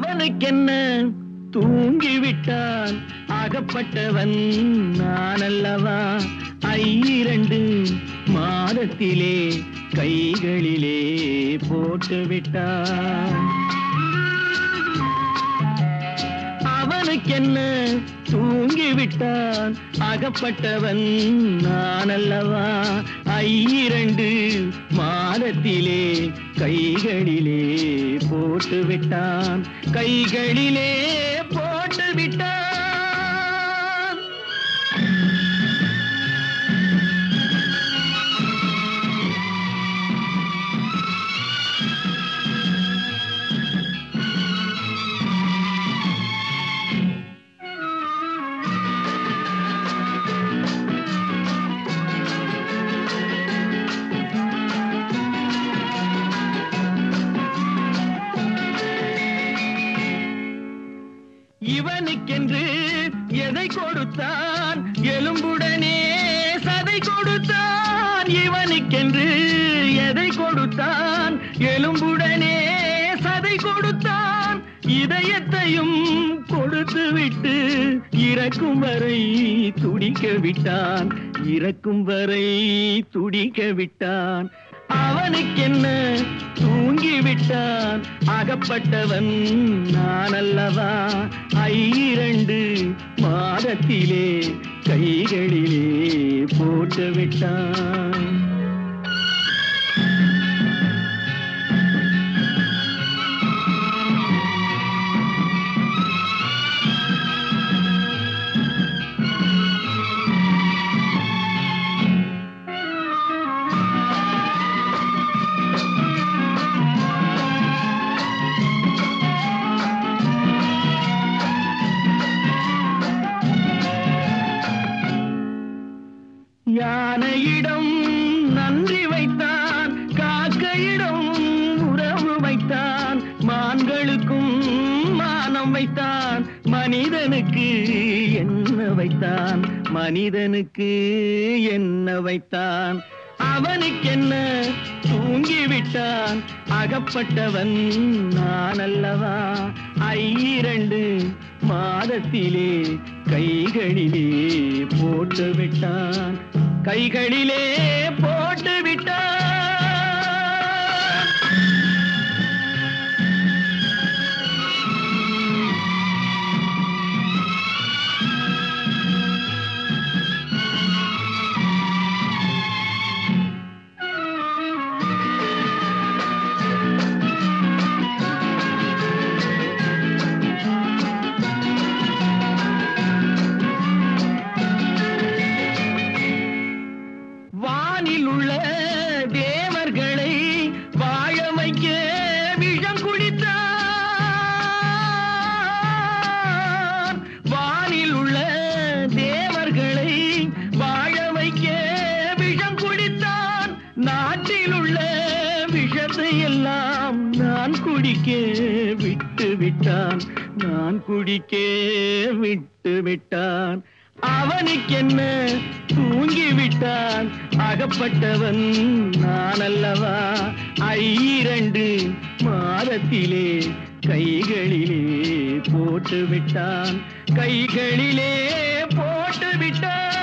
அவனுக்கென்ன தூங்கிவிட்டான் அகப்பட்டவன் நான் அல்லவா 2 மாதத்திலே கைகளிலே போட்டுவிட்டான் அவனுக்கென்ன தூங்கிவிட்டான் அகப்பட்டவன் நான் அல்லவா 2 மாதத்திலே கைகளிலே போட்டுவிட்டான் கைகளிலே போட்டுவிட்டான் இவனுக்கென்று எதை கொடுத்தான் எலும்புடனே சதை கொடுத்தான் இவனுக்கென்று எதை கொடுத்தான் எலும்புடனே சதை கொடுத்தான் இதயத்தையும் கொடுத்து விட்டு இறக்கும் வரை துடிக்க விட்டான் இறக்கும் வரை துடிக்க விட்டான் அவனுக்கென்ன தூங்கிவிட்டான் அகப்பட்டவன் நான் அல்லவா 2 மாதத்திலே கைகளிலே போட்டுவிட்டான் யானையிடம் நன்றி வைத்தான் காக்கையிடம் உறவு வைத்தான் மான்களுக்கும் மானம் வைத்தான் மனிதனுக்கு என்ன வைத்தான் மனிதனுக்கு என்ன வைத்தான் அவனுக்கென்ன தூங்கிவிட்டான் அகப்பட்டவன் நான் அல்லவா 2 மாதத்திலே கைகளிலே போட்டுவிட்டான் கைகளிலே போட்டுவிட்டான் வானில் உள்ள தேவர்களை வாழ வைக்க விஷம் குடித்தான் வானில் உள்ள தேவர்களை வாழ வைக்க விஷம் குடித்தான் நாட்டில் உள்ள விஷத்தை எல்லாம் நான் குடிக்க விட்டு விட்டான் நான் குடிக்க விட்டு விட்டான் அவனுக்கென்ன தூங்கிவிட்டான் அகப்பட்டவன் நான் அல்லவா 2 மாதத்திலே கைகளிலே போட்டுவிட்டான் கைகளிலே போட்டுவிட்டான்